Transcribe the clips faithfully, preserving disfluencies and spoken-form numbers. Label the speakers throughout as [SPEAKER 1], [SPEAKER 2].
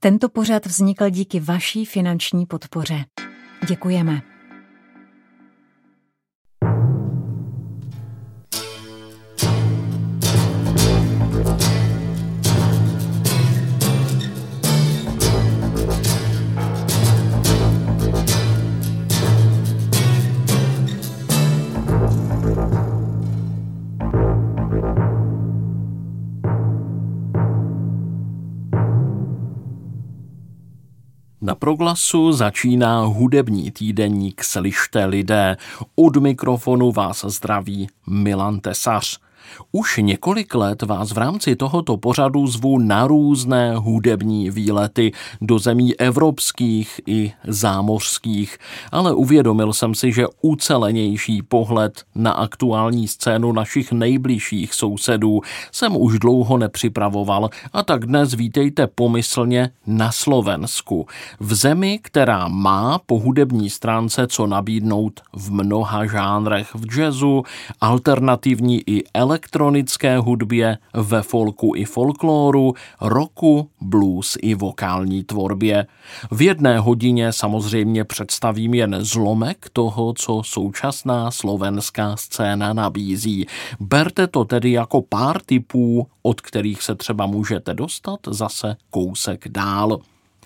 [SPEAKER 1] Tento pořad vznikl díky vaší finanční podpoře. Děkujeme.
[SPEAKER 2] Na Proglasu začíná hudební týdeník Slyšte lidé. Od mikrofonu vás zdraví Milan Tesař. Už několik let vás v rámci tohoto pořadu zvu na různé hudební výlety do zemí evropských i zámořských, ale uvědomil jsem si, že ucelenější pohled na aktuální scénu našich nejbližších sousedů jsem už dlouho nepřipravoval, a tak dnes vítejte pomyslně na Slovensku, v zemi, která má po hudební stránce co nabídnout v mnoha žánrech, v jazzu, alternativní i elektronické hudbě, ve folku i folkloru, rocku, blues i vokální tvorbě. V jedné hodině samozřejmě představím jen zlomek toho, co současná slovenská scéna nabízí. Berte to tedy jako pár tipů, od kterých se třeba můžete dostat zase kousek dál.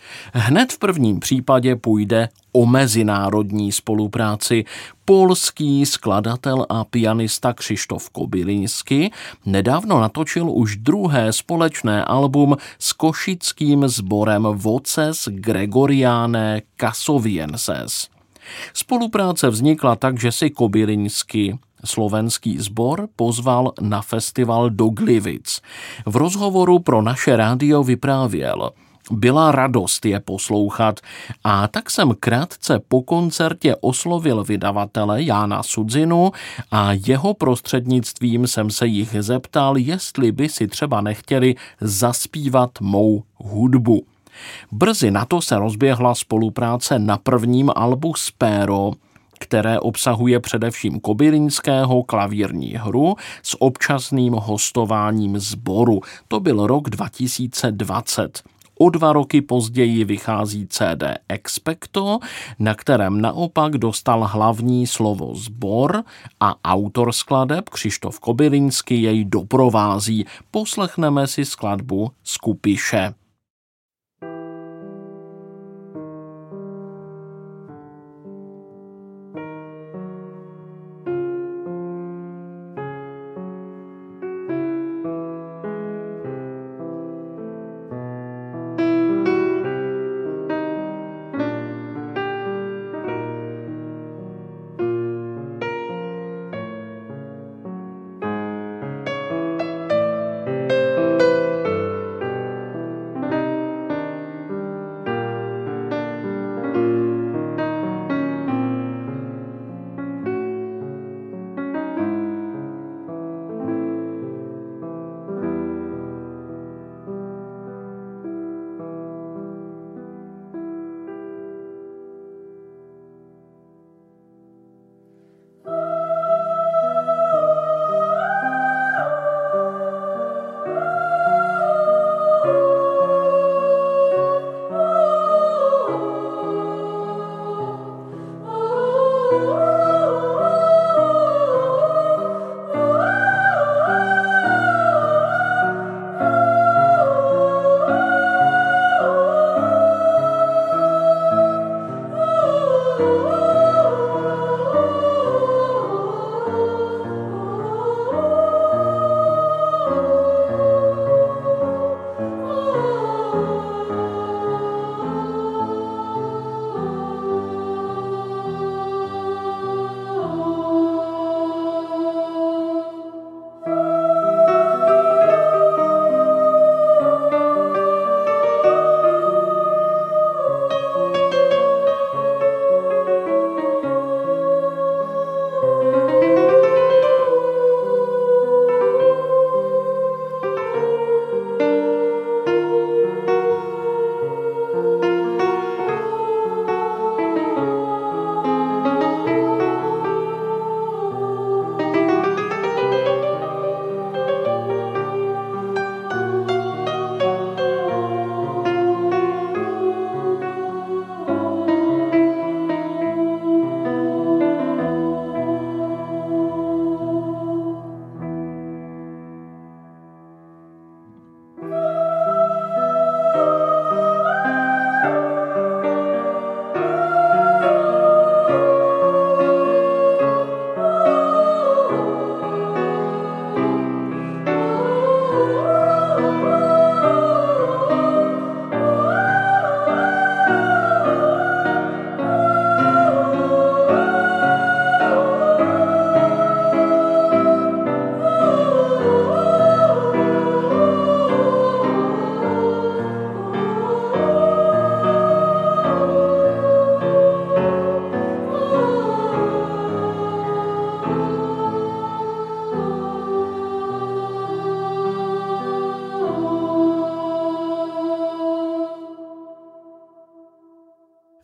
[SPEAKER 2] Hned v prvním případě půjde o mezinárodní spolupráci. Polský skladatel a pianista Krzysztof Kobyliński nedávno natočil už druhé společné album s košickým sborem Voces Gregorianae Casovienses. Spolupráce vznikla tak, že si Kobyliński slovenský sbor pozval na festival do Gliwic. V rozhovoru pro naše rádio vyprávěl: byla radost je poslouchat, a tak jsem krátce po koncertě oslovil vydavatele Jána Sudzinu a jeho prostřednictvím jsem se jich zeptal, jestli by si třeba nechtěli zaspívat mou hudbu. Brzy na to se rozběhla spolupráce na prvním albu Spéro, které obsahuje především Kobylińského klavírní hru s občasným hostováním sboru. To byl rok dva tisíce dvacet. O dva roky později vychází C D Expecto, na kterém naopak dostal hlavní slovo sbor a autor skladeb Krzysztof Kobyliński jej doprovází. Poslechneme si skladbu Skupiše.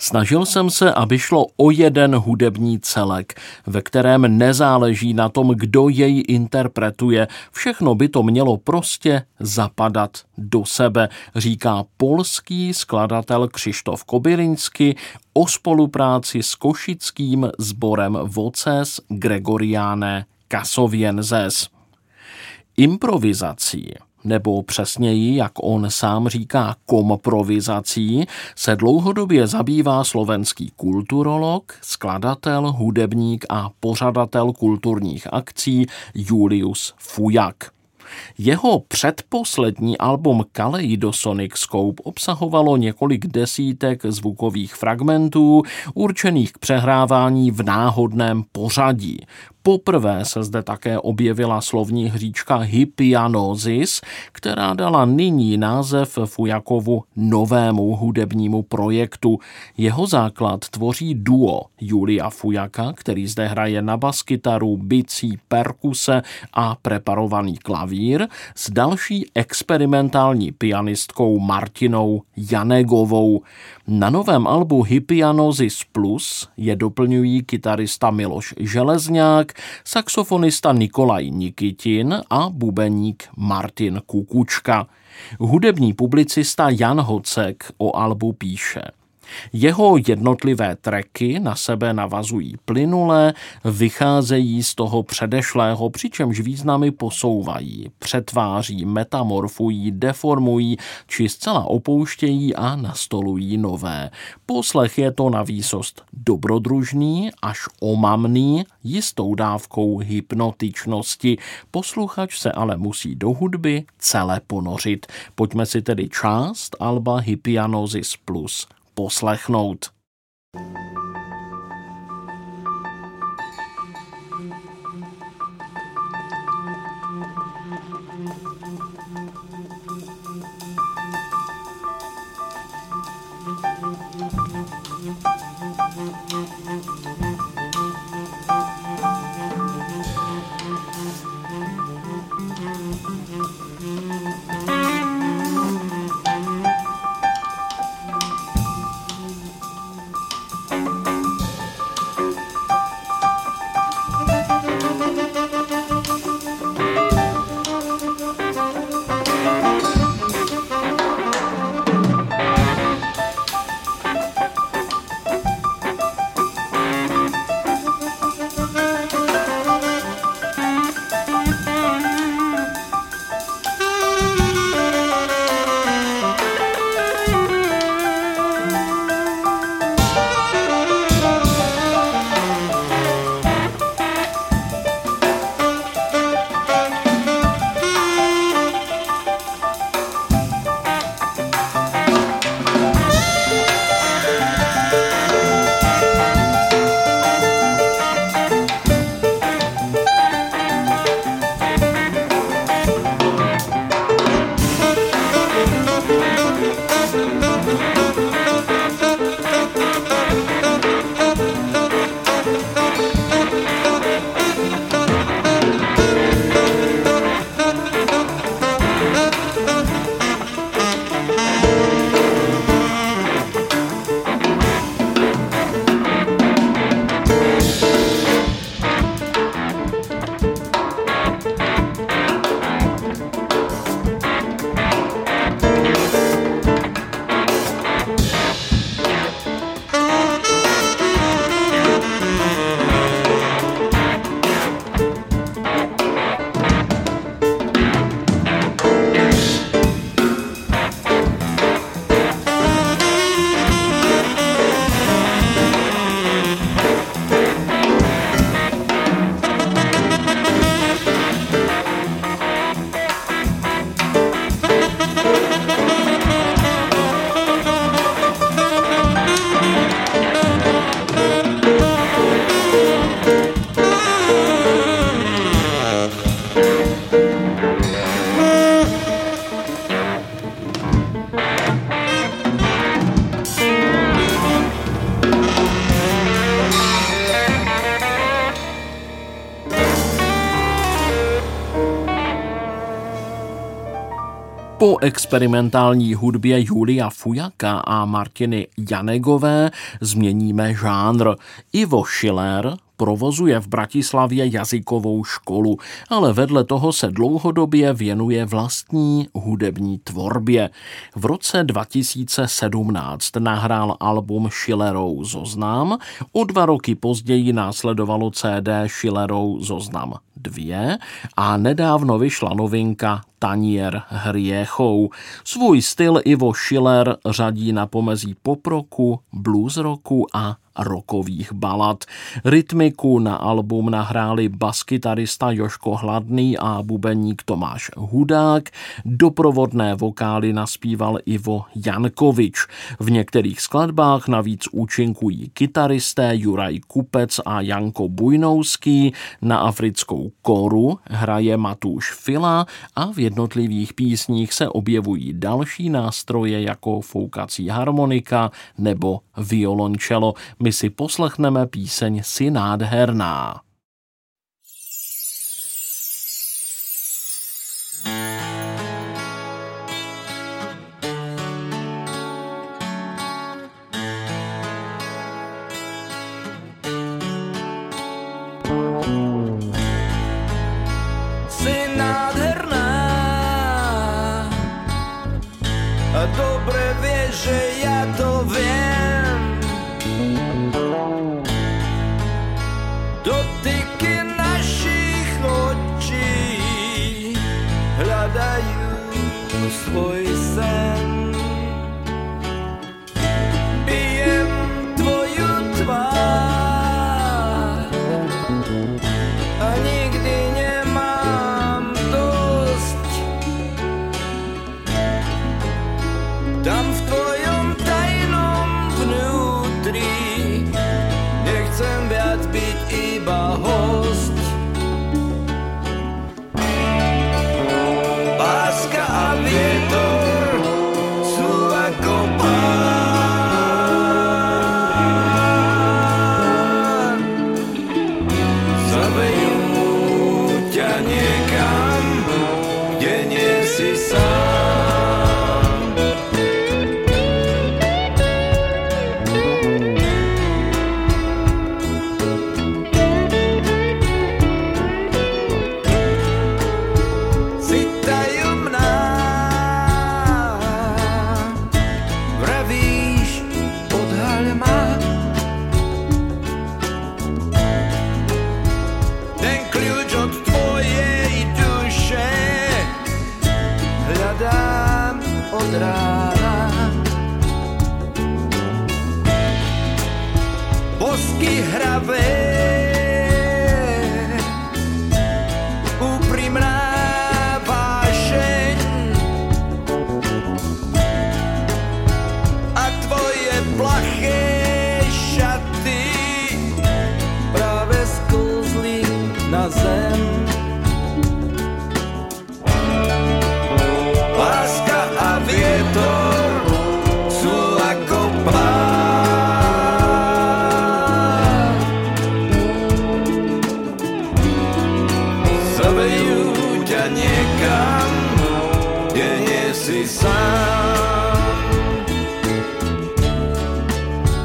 [SPEAKER 2] Snažil jsem se, aby šlo o jeden hudební celek, ve kterém nezáleží na tom, kdo jej interpretuje. Všechno by to mělo prostě zapadat do sebe, říká polský skladatel Krzysztof Kobyliński o spolupráci s košickým sborem Voces Gregorianae Casovienses. Improvizací, nebo přesněji, jak on sám říká, komprovizací, se dlouhodobě zabývá slovenský kulturolog, skladatel, hudebník a pořadatel kulturních akcí Julius Fujak. Jeho předposlední album Kaleidosonic Scope obsahovalo několik desítek zvukových fragmentů určených k přehrávání v náhodném pořadí. Poprvé se zde také objevila slovní hříčka Hypianosis, která dala nyní název Fujakovu novému hudebnímu projektu. Jeho základ tvoří duo Julia Fujaka, který zde hraje na baskytaru, bicí, perkuse a preparovaný klavír, s další experimentální pianistkou Martinou Janegovou. Na novém albu Hypianosis Plus je doplňují kytarista Miloš Železňák, saxofonista Nikolaj Nikitin a bubeník Martin Kukučka. Hudební publicista Jan Hocek o albu píše: jeho jednotlivé tracky na sebe navazují plynule, vycházejí z toho předešlého, přičemž významy posouvají, přetváří, metamorfují, deformují či zcela opouštějí a nastolují nové. Poslech je to na výsost dobrodružný až omamný, jistou dávkou hypnotičnosti. Posluchač se ale musí do hudby celé ponořit. Pojďme si tedy část alba Hypianosis Plus poslechnout. Po experimentální hudbě Julia Fujaka a Martiny Janegové změníme žánr. Ivo Schiller provozuje v Bratislavě jazykovou školu, ale vedle toho se dlouhodobě věnuje vlastní hudební tvorbě. V roce dva tisíce sedmnáct nahrál album Schillerov zoznam, o dva roky později následovalo C D Schillerov zoznam dva a nedávno vyšla novinka Tanier hriechov. Svůj styl Ivo Schiller řadí na pomezí poproku, blues rocku a rockových balad. Rytmiku na album nahráli baskytarista Joško Hladný a bubeník Tomáš Hudák. Doprovodné vokály naspíval Ivo Jankovič. V některých skladbách navíc účinkují kytaristé Juraj Kupec a Janko Bujnouský. Na africkou koru hraje Matúš Fila a v jednotlivých písních se objevují další nástroje jako foukací harmonika nebo violončelo. My si poslechneme píseň Si nádherná.
[SPEAKER 3] Si nádherná a dobre vieš, že ja to viem. Dotyky našich očí hľadajú svoj sen. Pijem tvoju tvár a nikdy nemám dosť. Tam v tvojom tajnom vnútri nechcem viac byť iba host. Láska a vietor sú ako pán. Zavejú ťa niekam, kde nie si sám. Bosky hravé, úprimná vášeň a tvoje plaché šaty práve sklzli na zem. Láska a vietor sú ako pán. Zavejú ťa niekam, kde nie si sám.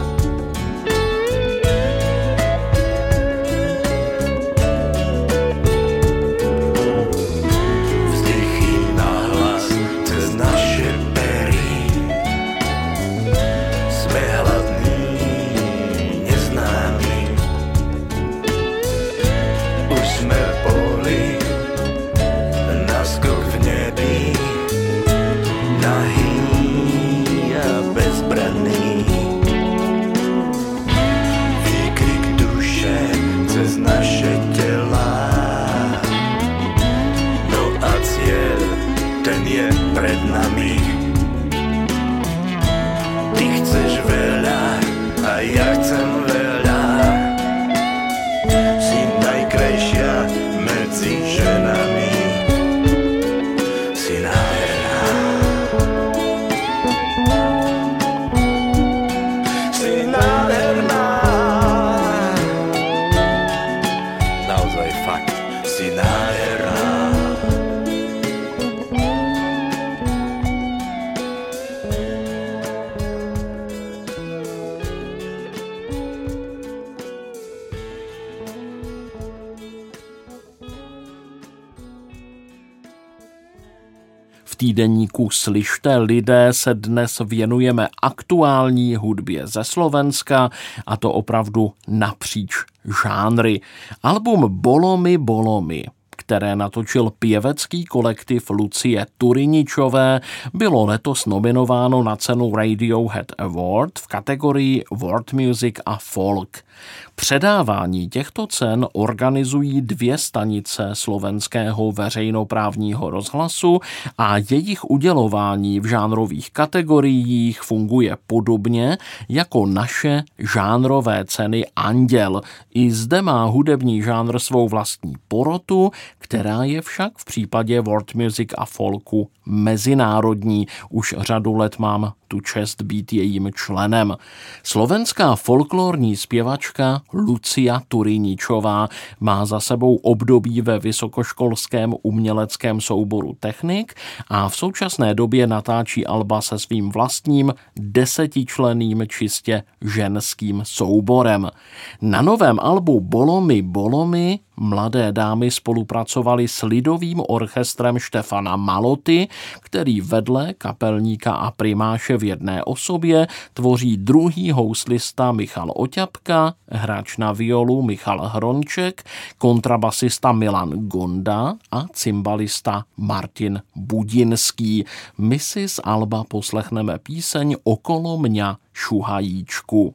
[SPEAKER 2] týdeníku Slyšte lidé se dnes věnujeme aktuální hudbě ze Slovenska, a to opravdu napříč žánry. Album Bolomi Bolomi, které natočil pěvecký kolektiv Lucie Turiničové, bylo letos nominováno na cenu Radiohead Award v kategorii World Music a Folk. Předávání těchto cen organizují dvě stanice slovenského veřejnoprávního rozhlasu a jejich udělování v žánrových kategoriích funguje podobně jako naše žánrové ceny Anděl. I zde má hudební žánr svou vlastní porotu, která je však v případě World Music a Folku mezinárodní. Už řadu let mám tu čest být jejím členem. Slovenská folklorní zpěvačka Lucia Turiničová má za sebou období ve vysokoškolském uměleckém souboru Technik a v současné době natáčí alba se svým vlastním desetičlenným čistě ženským souborem. Na novém albu Bolomi Bolomi mladé dámy spolupracovaly s lidovým orchestrem Štefana Maloty, který vedle kapelníka a primáše v jedné osobě tvoří druhý houslista Michal Oťapka, hráč na violu Michal Hronček, kontrabasista Milan Gonda a cymbalista Martin Budinský. My si z alba poslechneme píseň Okolo mňa šuhajíčku.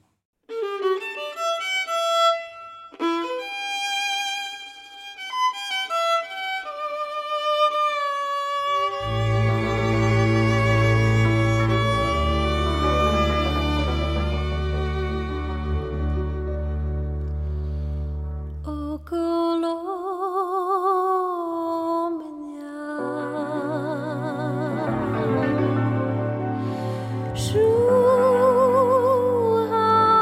[SPEAKER 4] Šuhajíčku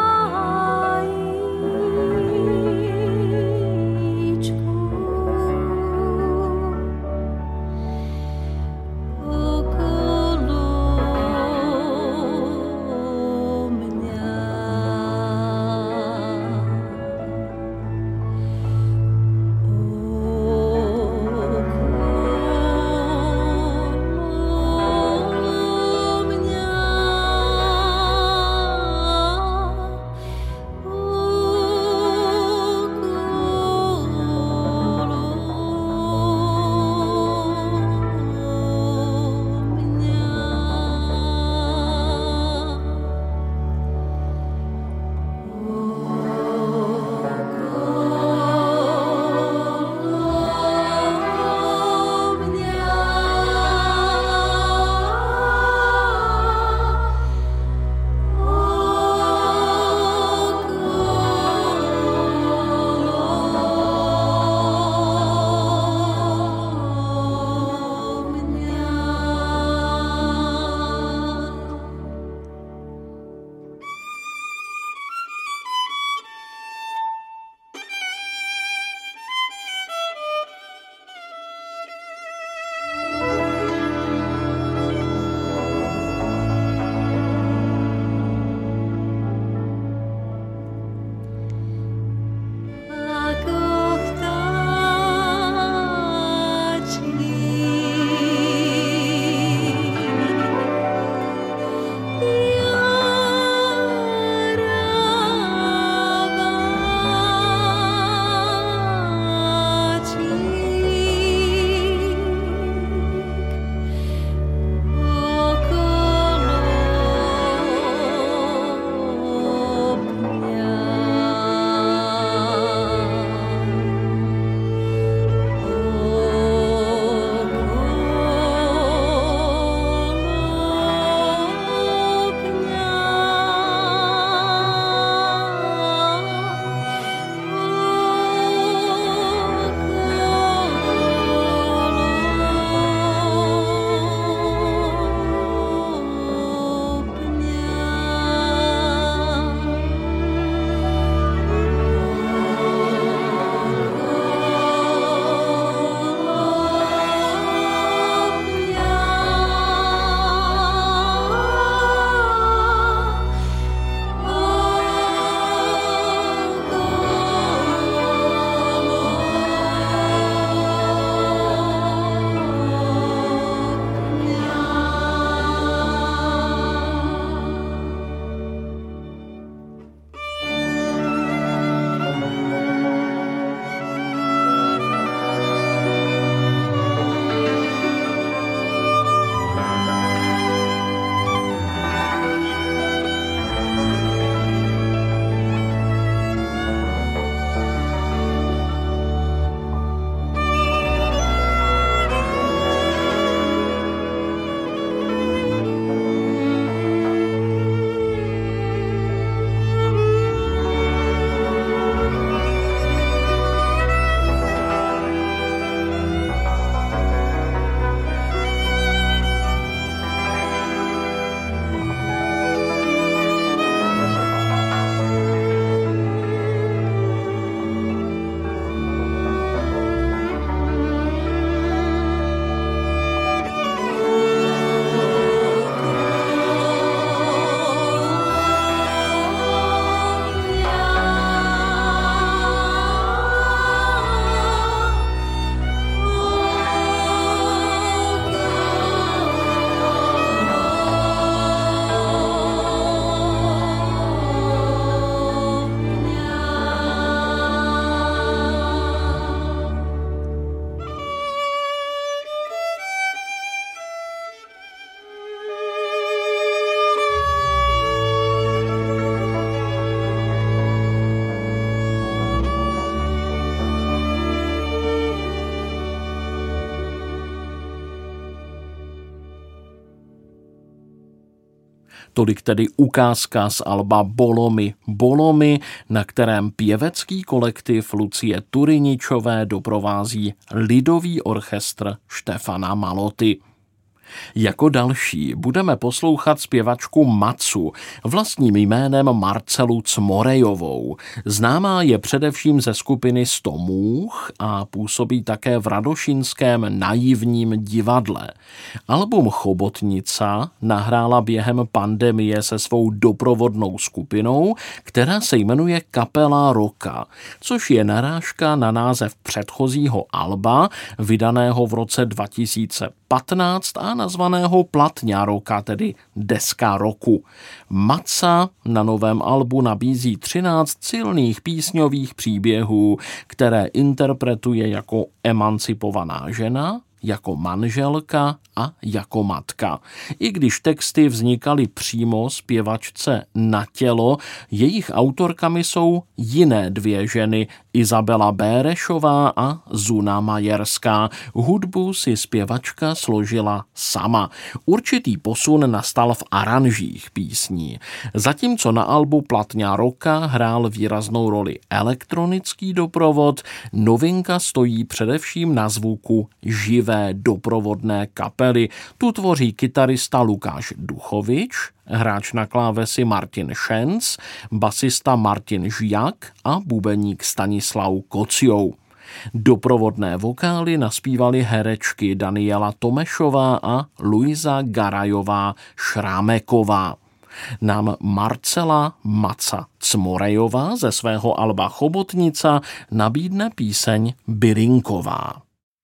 [SPEAKER 2] Tolik tedy ukázka z alba Bolomy Bolomy, na kterém pěvecký kolektiv Lucie Turyničové doprovází lidový orchestr Štefana Maloty. Jako další budeme poslouchat zpěvačku Macu, vlastním jménem Marcelu Cmorejovou. Známá je především ze skupiny Sto můch a působí také v radošínském naivním divadle. Album Chobotnica nahrála během pandemie se svou doprovodnou skupinou, která se jmenuje Kapela Roka, což je narážka na název předchozího alba, vydaného v roce dva tisíce patnáct a nazvaného Platňa roka, tedy deska roku. Maca na novém albu nabízí třináct silných písňových příběhů, které interpretuje jako emancipovaná žena, jako manželka a jako matka. I když texty vznikaly přímo zpěvačce na tělo, jejich autorkami jsou jiné dvě ženy, Izabela Bérešová a Zuna Majerská. Hudbu si zpěvačka složila sama. Určitý posun nastal v aranžích písní. Zatímco na albu Platňa roka hrál výraznou roli elektronický doprovod, novinka stojí především na zvuku živé doprovodné kapely. Tu tvoří kytarista Lukáš Duchovič, hráč na klávesi Martin Šenc, basista Martin Žjak a bubeník Stanislav Kociou. Doprovodné vokály naspívaly herečky Daniela Tomešová a Luisa Garajová Šrámeková. Nám Marcela Maca Cmorejová ze svého alba Chobotnica nabídne píseň Byrinková.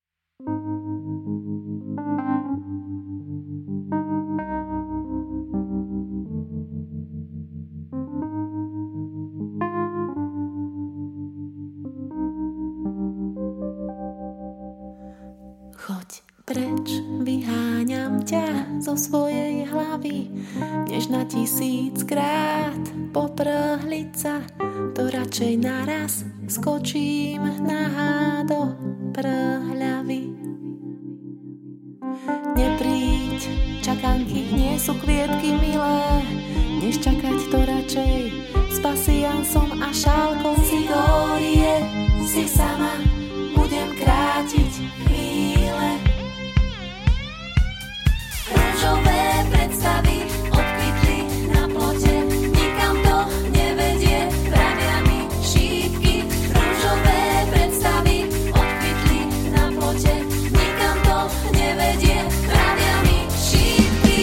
[SPEAKER 4] Choď preč, vyháňam ťa zo svojej hlavy, než na tisíckrát poprhliť sa, to radšej naraz skočím nahá do prhľavy. Nepríď, čakanky nie sú kvietky milé, než čakať to radšej s pasiansom a šálkou cigórie. Si sama, budem krátiť chvíle. Rúžové predstavy odkvitli na plote, nikam to nevedie, pravia mi šípky. Rúžové predstavy odkvitli na plote, nikam to nevedie, pravia mi šípky.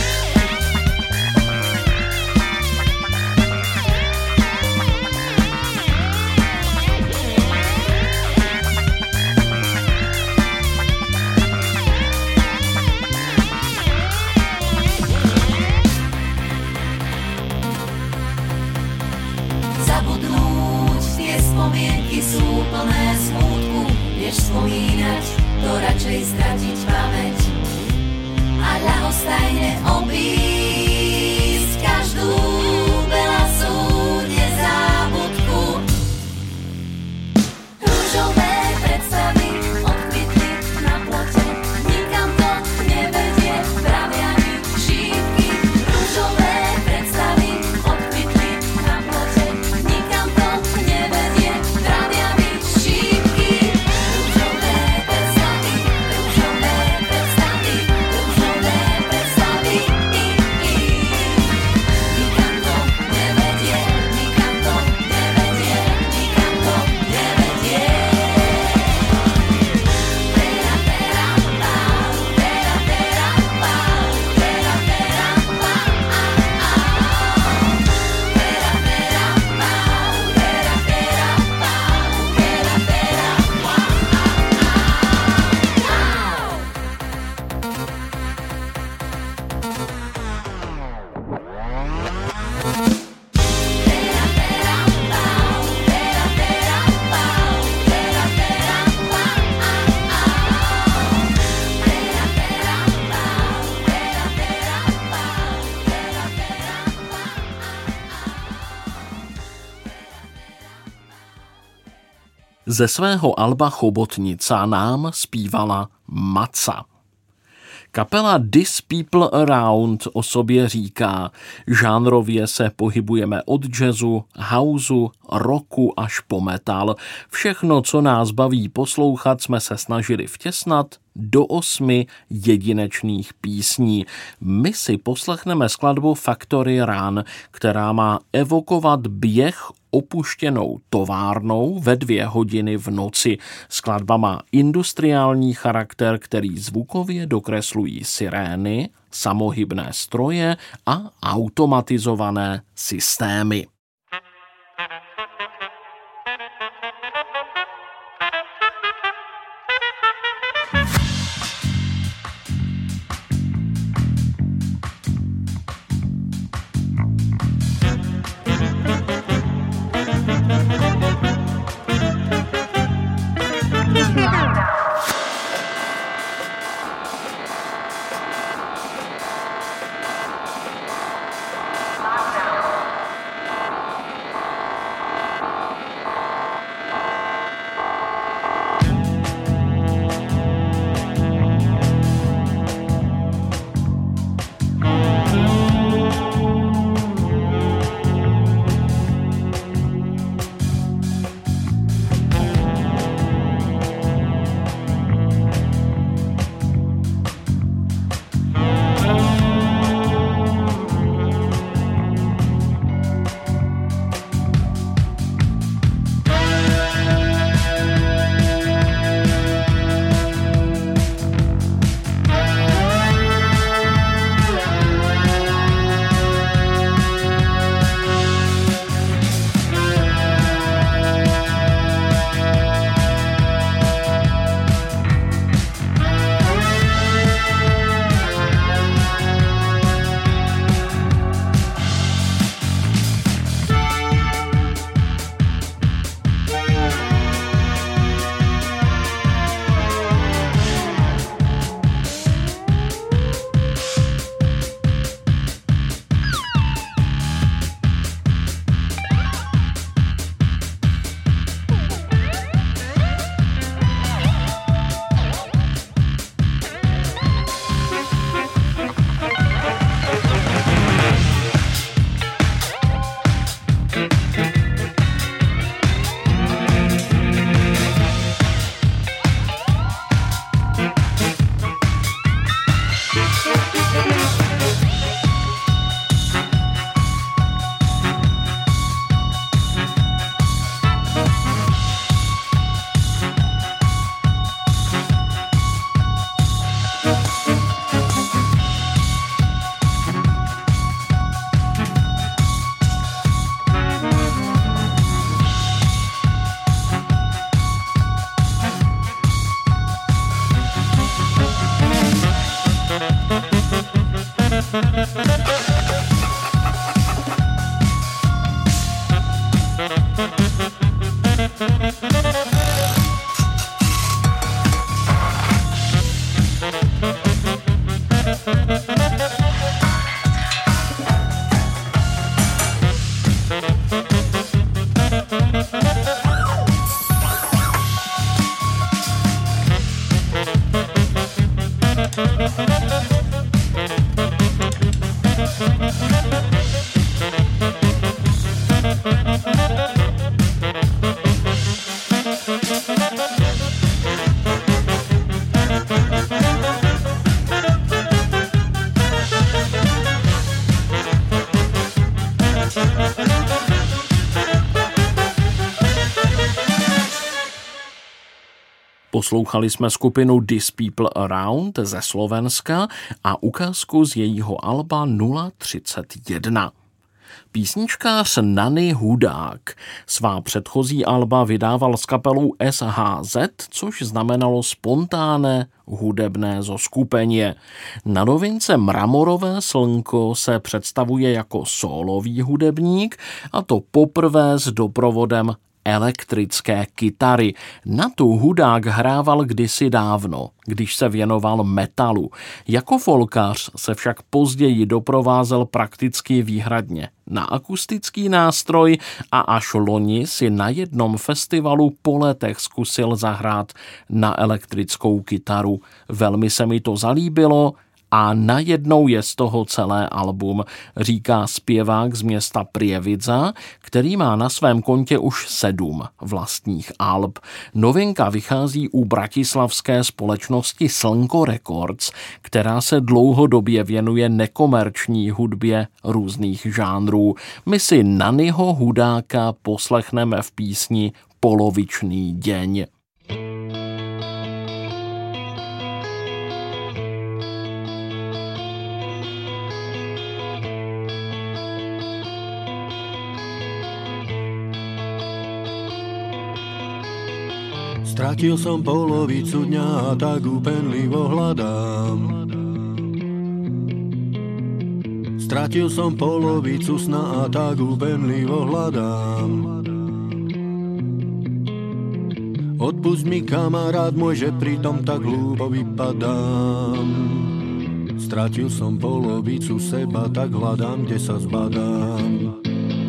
[SPEAKER 4] Spomienky sú plné smútku, než spomínať, to radšej stratiť pamäť a ľahostajne obísť každú belasú nezábudku. Rúžové predstavy odkvitli na plote, nikam to nevedie, pravia mi šípky. Rúžové predstavy odkvitli na plote, nikam to nevedie, pravia mi šípky. Rúžové predstavy, rúžové predstavy, rúžové predstavy, i, i. Nikam to nevedie, nikam to nevedie, nikam to nevedie. Tera, tera, pau, tera, tera, pau, tera, tera, pa, a, a. Tera, tera, pau, tera, tera, pau, tera, tera, pa, a, a.
[SPEAKER 2] Ze svého alba Chobotnica nám zpívala Maca. Kapela This People Around o sobě říká, žánrově se pohybujeme od jazzu, houseu, rocku až po metal. Všechno, co nás baví poslouchat, jsme se snažili vtěsnat do osmi jedinečných písní. My si poslechneme skladbu Factory Run, která má evokovat běh opuštěnou továrnou ve dvě hodiny v noci. Skladba má industriální charakter, který zvukově dokreslují sirény, samohybné stroje a automatizované systémy. Poslouchali jsme skupinu This People Around ze Slovenska a ukázku z jejího alba nula třicet jedna. Písničkář Nany Hudák svá předchozí alba vydával s kapelou S H Z, což znamenalo spontánné hudebné zoskupeně. Na novince Mramorové slnko se představuje jako sólový hudebník, a to poprvé s doprovodem elektrické kytary. Na tu Hudák hrával kdysi dávno, když se věnoval metalu. Jako folkař se však později doprovázel prakticky výhradně na akustický nástroj a až loni si na jednom festivalu po letech zkusil zahrát na elektrickou kytaru. Velmi se mi to zalíbilo a najednou je z toho celé album, říká zpěvák z města Prievidza, který má na svém kontě už sedm vlastních alb. Novinka vychází u bratislavské společnosti Slnko Records, která se dlouhodobě věnuje nekomerční hudbě různých žánrů. My si Nanyho Hudáka poslechneme v písni Polovičný deň.
[SPEAKER 5] Stratil som polovicu dňa a tak úpenlivo hľadám. Stratil som polovicu sna a tak úpenlivo hľadám. Odpusť mi, kamarát môj, že pritom tak hlúpo vypadám. Stratil som polovicu seba, tak hľadám, kde sa zbadám.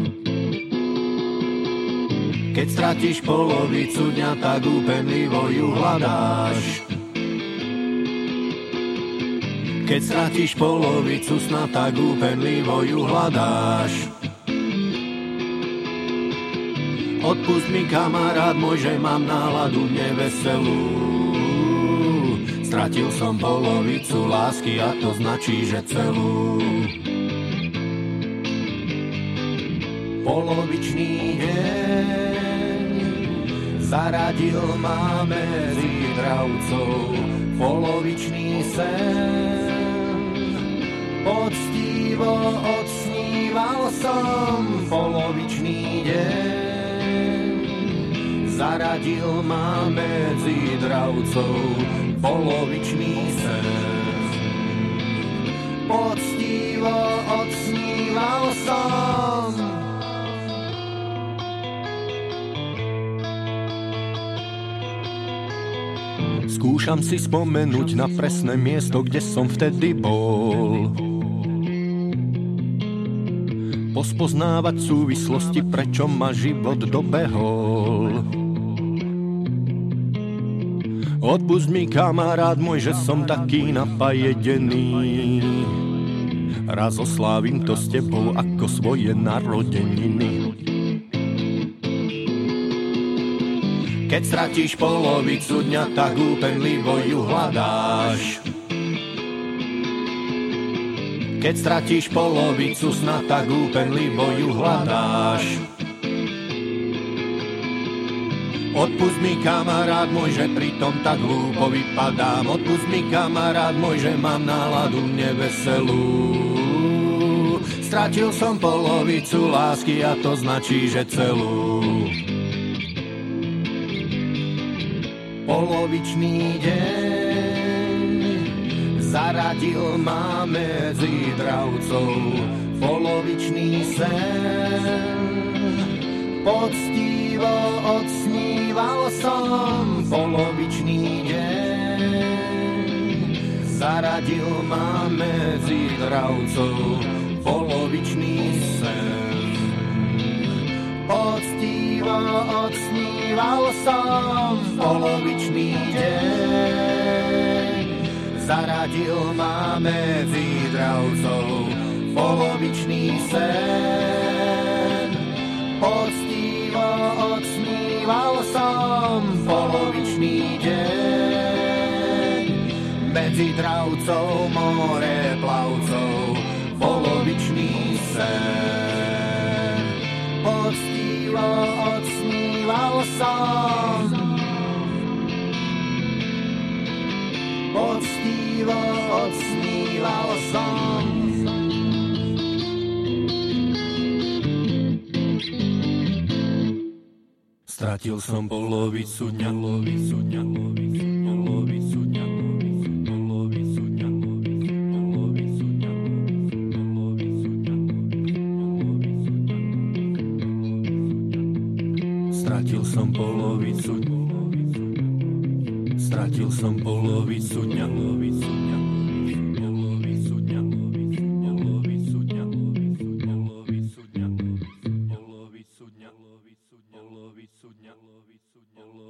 [SPEAKER 5] Keď stratíš polovicu dňa, tak úpenlivo ju hľadáš. Keď stratíš polovicu sna, tak úpenlivo ju hľadáš. Odpusť mi, kamarát môj, že mám náladu neveselú. Stratil som polovicu lásky a to značí, že celú. Polovičný deň zaradil ma medzi dravcov. Polovičný sen poctivo odsníval som. Polovičný deň zaradil ma medzi dravcov. Polovičný sen poctivo odsníval som. Skúšam si spomenúť na presné miesto, kde som vtedy bol. Pospoznávať súvislosti, prečo ma život dobehol. Odpusť mi, kamarát môj, že som taký napajedený. Raz oslávim to s tebou ako svoje narodeniny. Keď stratíš polovicu dňa, tak úpenlivo ju hľadáš. Keď stratíš polovicu sna, tak úpenlivo ju hľadáš. Odpusť mi, kamarát môj, že pritom tak hlúpo vypadám. Odpusť mi, kamarát môj, že mám náladu neveselú. Stratil som polovicu lásky a to značí, že celú. Polovičný deň zaradil ma medzi dravcov. Polovičný sen poctivo odsníval som. Polovičný deň zaradil ma medzi dravcov. Polovičný sen poctivo odsníval som. Polovičný deň zaradil ma medzi dravcov. Polovičný sen poctivo odsníval som. Polovičný deň medzi dravcov more plavcov. Polovičný sen poctivo odsníval som. Poctivo odsníval som. Stratil som polovicu dňa, polovicu dňa, polovicu dňa, polovicu dňa, polovicu dňa, polovicu dňa, polovicu dňa. Stratil som polovicu dňa. Stratil som polovicu dňa, polovicu dňa, polovicu dňa, polovicu dňa, polovicu dňa, polovicu dňa.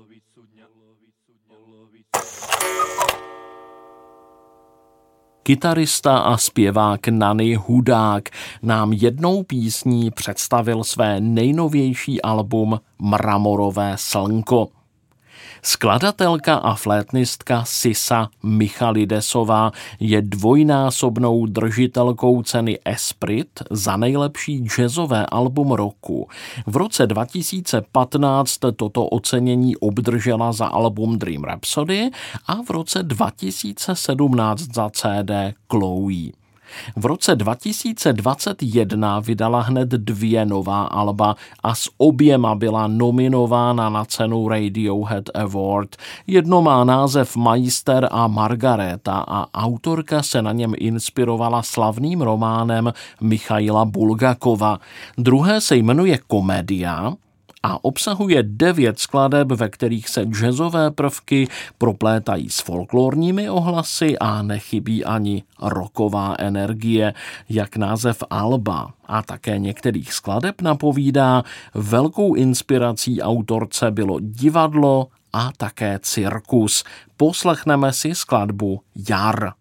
[SPEAKER 2] Kytarista a zpěvák Nany Hudák nám jednou písní představil své nejnovější album Mramorové slnko. Skladatelka a flétnistka Sisa Michalidesová je dvojnásobnou držitelkou ceny Esprit za nejlepší jazzové album roku. V roce dva tisíce patnáct toto ocenění obdržela za album Dream Rhapsody a v roce dva tisíce sedmnáct za C D Chloe. V roce dva tisíce dvacet jedna vydala hned dvě nová alba a s oběma byla nominována na cenu Radiohead Award. Jedno má název Majster a Margareta a autorka se na něm inspirovala slavným románem Michaila Bulgakova. Druhé se jmenuje Komedia a obsahuje devět skladeb, ve kterých se jazzové prvky proplétají s folklorními ohlasy a nechybí ani rocková energie. Jak název alba a také některých skladeb napovídá, velkou inspirací autorce bylo divadlo a také cirkus. Poslechneme si skladbu Jar.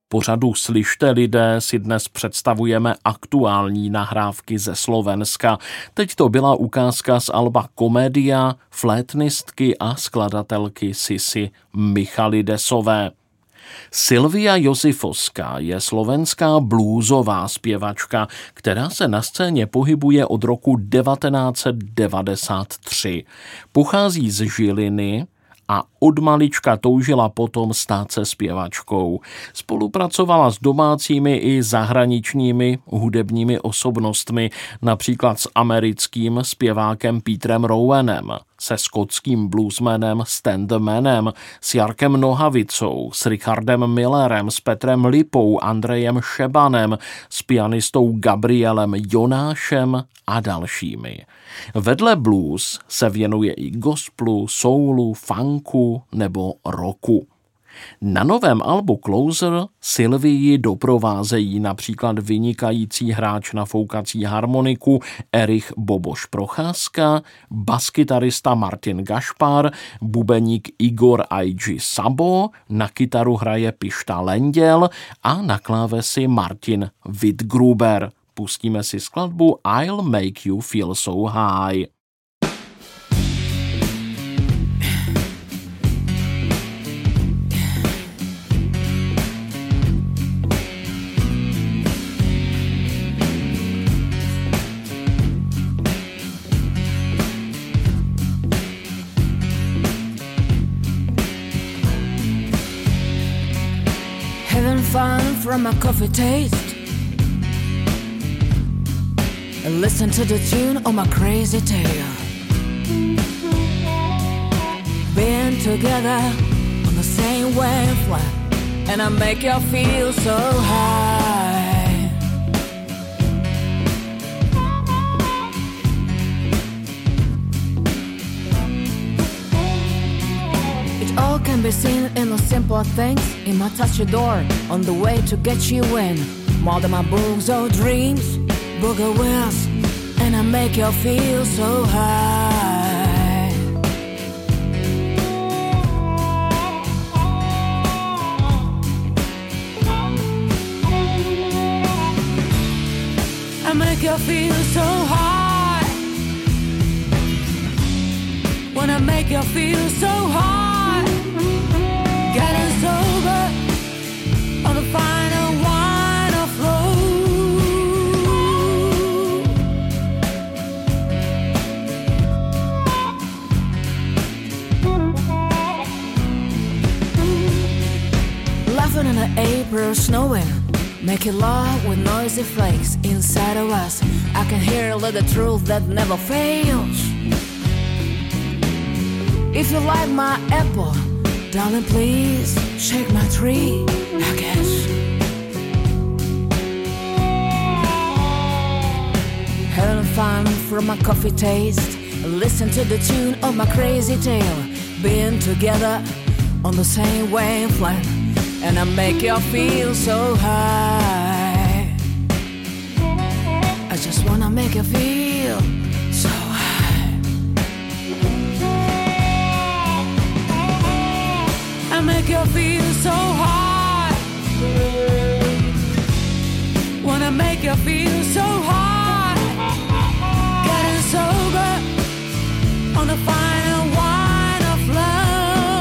[SPEAKER 2] pořadu Slyšte lidé si dnes představujeme aktuální nahrávky ze Slovenska. Teď to byla ukázka z alba Komédia flétnistky a skladatelky Sisy Michalidesové. Silvia Josifovská je slovenská bluesová zpěvačka, která se na scéně pohybuje od roku devatenáct set devadesát tři. Pochází z Žiliny a od malička toužila potom stát se zpěvačkou. Spolupracovala s domácími i zahraničními hudebními osobnostmi, například s americkým zpěvákem Petrem Rowanem, se skotským bluesmanem Stan the Manem, s Jarkem Nohavicou, s Richardem Millerem, s Petrem Lipou, Andrejem Šebanem, s pianistou Gabrielem Jonášem a dalšími. Vedle blues se věnuje i gospelu, soulu, funku nebo rocku. Na novém albu Closer Silvii doprovázejí například vynikající hráč na foukací harmoniku Erich Boboš Procházka, baskytarista Martin Gašpar, bubeník Igor Aigi Sabo, na kytaru hraje Pišta Lenděl a na klávesi Martin Wittgruber. Pustíme si skladbu I'll Make You Feel So High.
[SPEAKER 6] Having fun from a coffee taste, and listen to the tune of my crazy tale. Being together on the same wavelength, and I make you feel so high. It all can be seen in the simple things, in my touch your door, on the way to get you in. More than my books or dreams, booger wheels, and I make you feel so high. I make you feel so high. When I make you feel so high, getting sober on the final wine of flow. Laughing in the April snowing, making love with noisy flakes inside of us. I can hear a little truth that never fails. If you like my apple, darling, please shake my tree, I guess. Having fun from my coffee taste, listen to the tune of my crazy tale. Being together on the same wavelength, and I make you feel so high. I just wanna make you feel so high. I make you feel so high. Wanna make you feel so high. Getting sober on the final wine of love.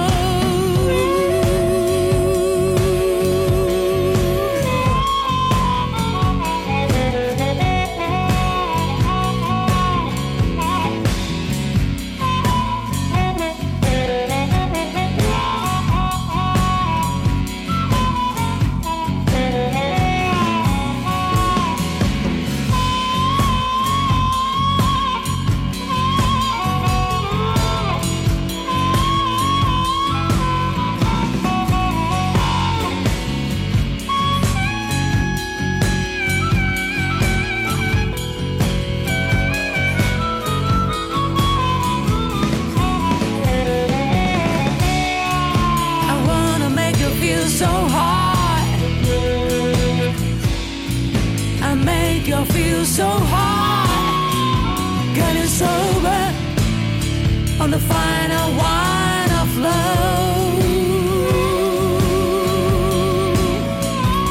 [SPEAKER 6] So high, getting sober on the final wine of love.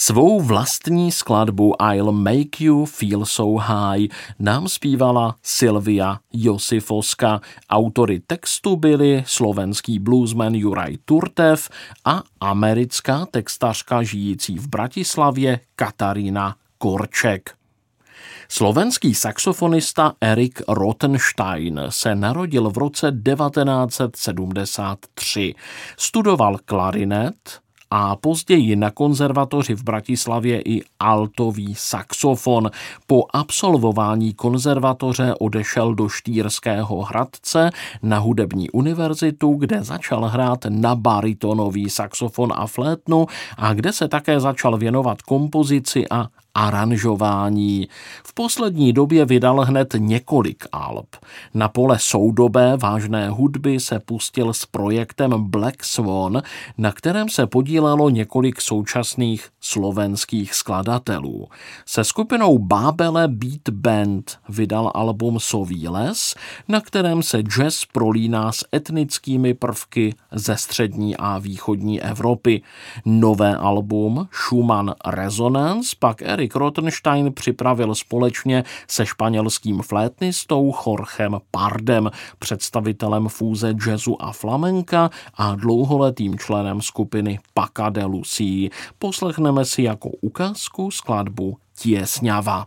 [SPEAKER 2] Svou vlastní skladbu I'll Make You Feel So High nám zpívala Silvia Josifoska. Autory textu byli slovenský bluesman Juraj Turtev a americká textařka žijící v Bratislavě Katarína Korček. Slovenský saxofonista Erik Rothenstein se narodil v roce devatenáct set sedmdesát tři. Studoval klarinet a později na konzervatoři v Bratislavě i altový saxofon. Po absolvování konzervatoře odešel do Štýrského Hradce na hudební univerzitu, kde začal hrát na baritonový saxofon a flétnu a kde se také začal věnovat kompozici a aranžování. V poslední době vydal hned několik alb. Na pole soudobé vážné hudby se pustil s projektem Black Swan, na kterém se podílelo několik současných slovenských skladatelů. Se skupinou Bábele Beat Band vydal album Soví les, na kterém se jazz prolíná s etnickými prvky ze střední a východní Evropy. Nové album Schumann Resonance pak Erik Rothenstein připravil společně se španělským flétnistou Jorgem Pardem, představitelem fúze jazzu a flamenka a dlouholetým členem skupiny Paca de Lucia. Poslechneme si jako ukázku skladbu Tiesňava.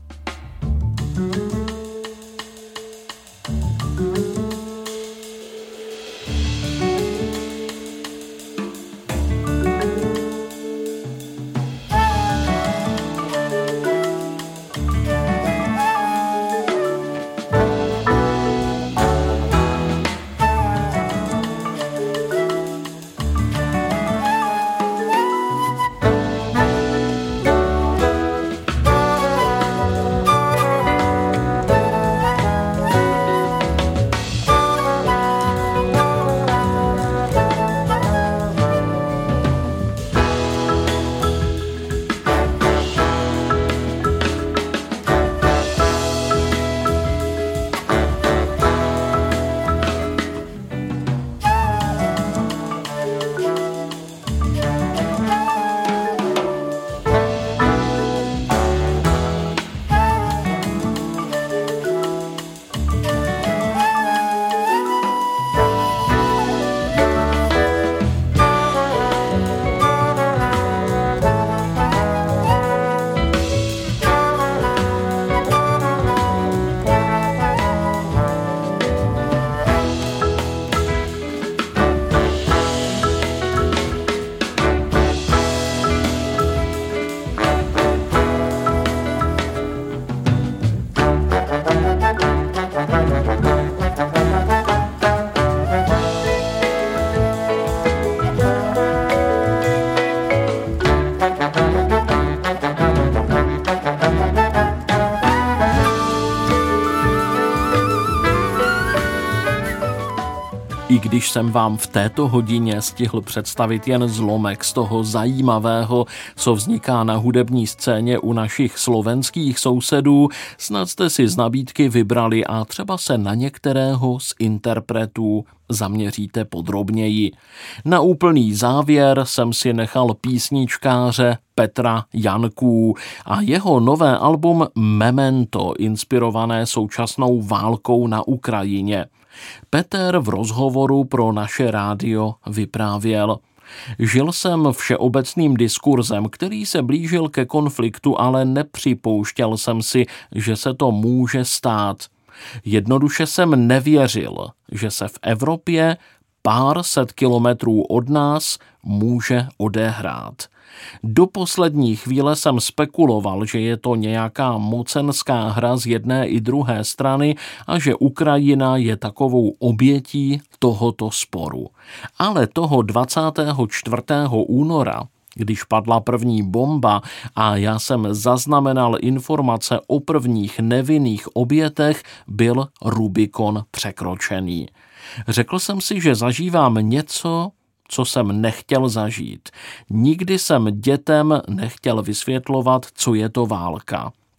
[SPEAKER 2] I když jsem vám v této hodině stihl představit jen zlomek z toho zajímavého, co vzniká na hudební scéně u našich slovenských sousedů, snad jste si z nabídky vybrali a třeba se na některého z interpretů zaměříte podrobněji. Na úplný závěr jsem si nechal písničkáře Petra Janků a jeho nové album Memento, inspirované současnou válkou na Ukrajině. Petr v rozhovoru pro naše rádio vyprávěl: Žil jsem všeobecným diskurzem, který se blížil ke konfliktu, ale nepřipouštěl jsem si, že se to může stát. Jednoduše jsem nevěřil, že se v Evropě pár set kilometrů od nás může odehrát. Do poslední chvíle jsem spekuloval, že je to nějaká mocenská hra z jedné i druhé strany a že Ukrajina je takovou obětí tohoto sporu. Ale toho dvacátého čtvrtého února, když padla první bomba a já jsem zaznamenal informace o prvních nevinných obětech, byl Rubikon překročený. Řekl jsem si, že zažívám něco, co jsem nechtěl zažít. Nikdy jsem dětem nechtěl vysvětlovat, co je to válka.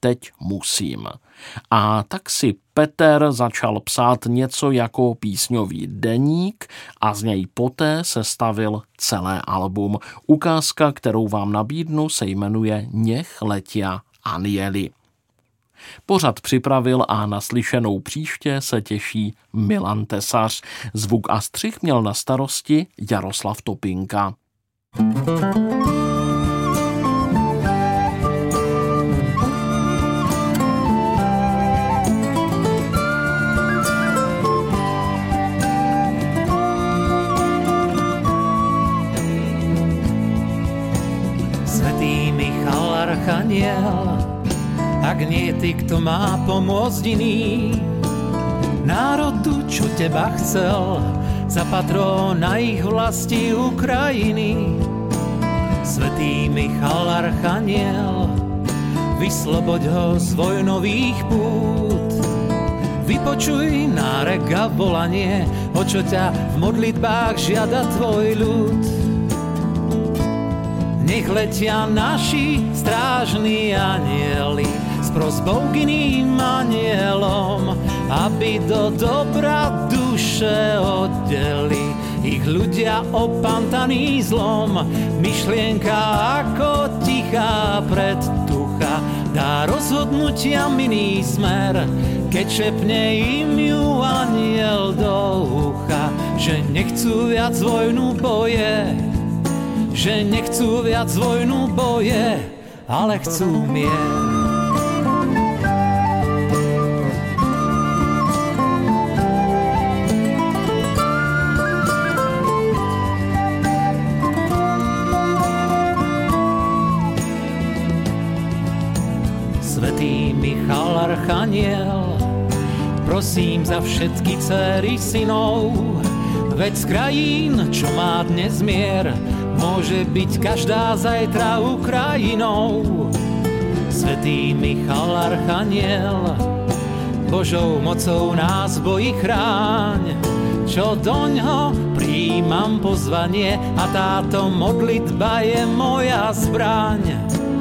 [SPEAKER 2] teď musím. A tak si Peter začal psát něco jako písňový deník a z něj poté sestavil celé album. Ukázka, kterou vám nabídnu, se jmenuje Něch letia anjeli. Pořad připravil a naslyšenou příště se těší Milan Tesař. Zvuk a střih měl na starosti Jaroslav Topinka.
[SPEAKER 7] Svätý Michal Archaniel, ak nie ty, kto má pomôcť iný, národu, čo teba chcel, za patrona ich vlasti Ukrajiny. Svätý Michal Archaniel, vysloboď ho z vojnových pút. Vypočuj nárek a volanie, o čo ťa v modlitbách žiada tvoj ľud. Nech letia naši strážni anjeli s prosbou k iným anielom, aby do dobra duše oddeli ich ľudia opantaný zlom. Myšlienka ako tichá predtucha dá rozhodnutia iný smer, keď šepne im ju anjel do ucha, že nechcú viac vojnu boje, že nechcú viac vojnu boje, ale chcú mier. Svätý Michal Archaniel, prosím za všetky dcery synov, veď z krajín, čo má dnes mier, môže byť každá zajtra Ukrajinou. Svätý Michal Archaniel, Božou mocou nás bojí chráň, čo doňho príjmam pozvanie a táto modlitba je moja zbraň.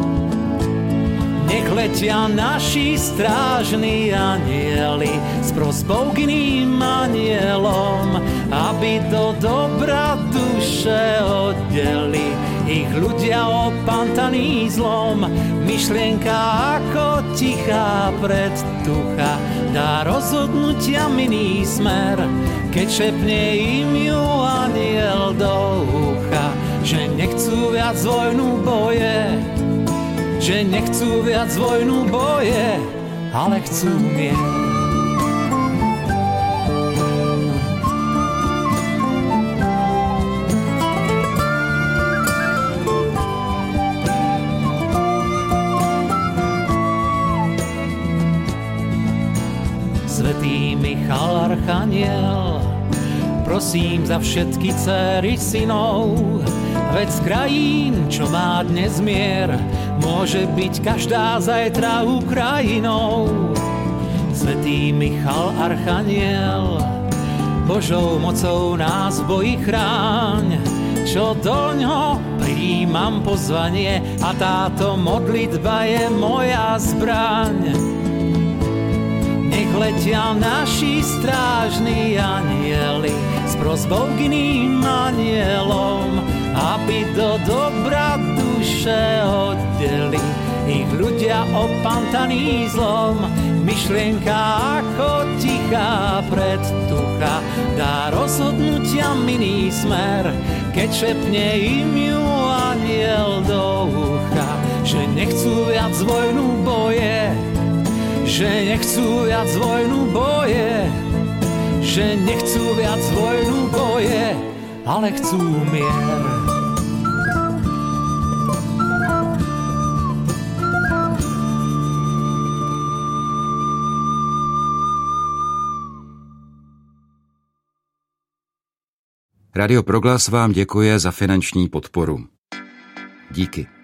[SPEAKER 7] Nech letia naši strážni anjeli s prosbou k iným anielom, aby do dobra duše oddeli ich ľudia opantaný zlom. Myšlienka ako tichá predtucha dá rozhodnutia iný smer, keď šepne im ju anjel do ucha, že nechcú viac vojnu boje, že nechcú viac vojnu boje, ale chcú mier. Svätý Michal Archaniel, prosím za všetky dcery synov, veď z krajín, čo má dnes mier, môže byť každá zajtra Ukrajinou. Svätý Michal Archaniel, Božou mocou nás bojí chráň, čo doňho príjmam pozvanie a táto modlitba je moja zbraň. Nech letia naši strážni anjeli s prosbou k iným anielom, aby do dobra duše oddeli ich ľudia opantaný zlom. Myšlienka ako tichá predtucha dá rozhodnutia iný smer, keď šepne im ju anjel do ucha, že nechcú viac vojnu boje, že nechcú viac vojnu boje, že nechcú viac vojnu boje, ale chcú mier.
[SPEAKER 8] Radio Proglas vám děkuje za finanční podporu. Díky.